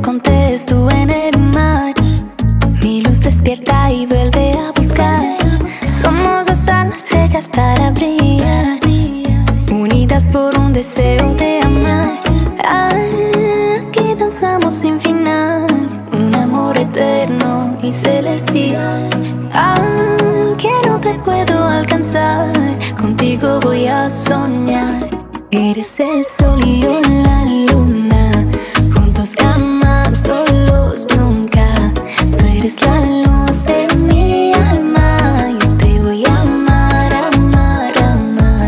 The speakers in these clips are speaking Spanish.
escondes tú en el mar. Mi luz despierta y vuelve a buscar. Somos dos almas hechas para brillar, unidas por un deseo de amar. Aquí danzamos sin final, un amor eterno y celestial. Que no te puedo alcanzar, contigo voy a soñar. Eres el sol y yo la luna, juntos jamás, solos nunca. Tú eres la luz de mi alma, yo te voy a amar, amar, amar.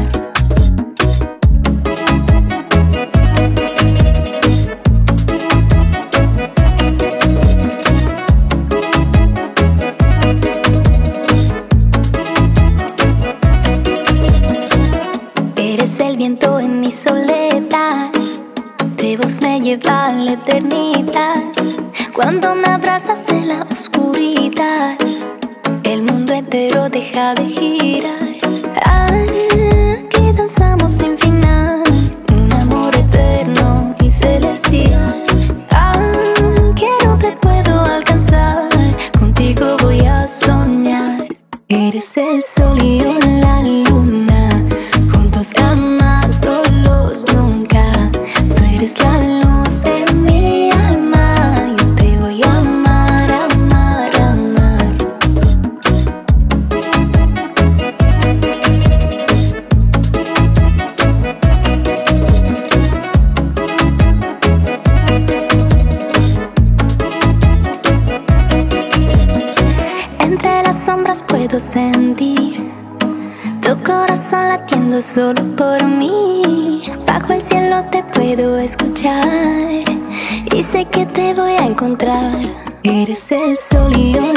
Eres el viento en mi soledad, de vos me lleva a la eternidad. Cuando me abrazas en la oscuridad, el mundo entero deja de girar. Aquí danzamos sin final, un amor eterno y celestial. Que no te puedo alcanzar, contigo voy a soñar. Eres el sol y yo la luna, juntos jamás, solos nunca. Tú eres la luz de mi alma, yo te voy a amar, amar, amar. Entre las sombras puedo sentir tu corazón latiendo solo por mí. Bajo el cielo te puedo escuchar y sé que te voy a encontrar. Eres el sol y yo